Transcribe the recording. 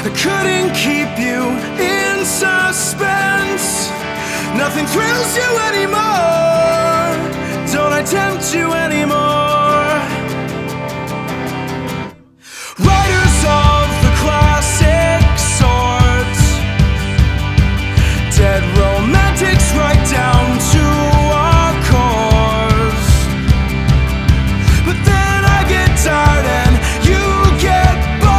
I couldn't keep you in suspense. Nothing thrills you anymore.